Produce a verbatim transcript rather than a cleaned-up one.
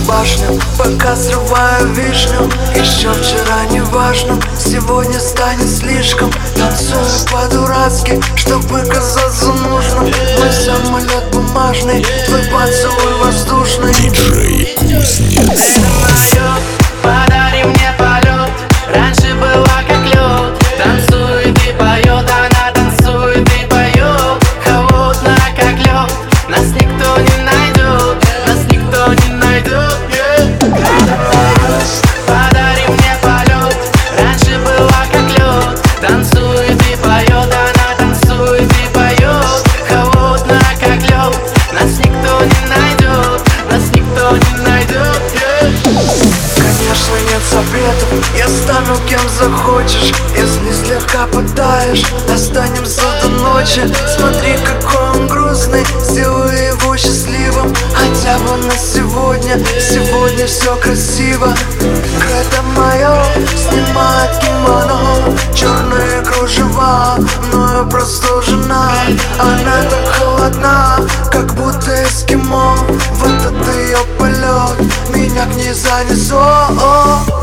башню, пока срываю вишню. Еще вчера неважно, сегодня станет слишком. Танцую по-дурацки, чтобы казаться нужным. Мой самолет бумажный, твой поцелуй воздушный. Диджей Кузнецов. Подари мне полет, раньше была как лед. Танцует и поет, она танцует и поет. Холодно как лед, нас никто не найдет, нас никто не найдет. Подари мне полет, раньше была как лед. Танцует и поет, она танцует и поет. Холодно как лед, нас никто не найдет, нас никто не найдет. Конечно, нет запретов, я стану кем захочешь. Если слегка пытаешь, останемся до ночи. Смотри, какой он грустный, сделай его счастливым. Хотя бы на сегодня, сегодня все красиво. Кредо мое снимает кимоно, черные кружева, мною простужена. Она так холодна, как будто эскимо. В этот ее полет меня к ней занесло.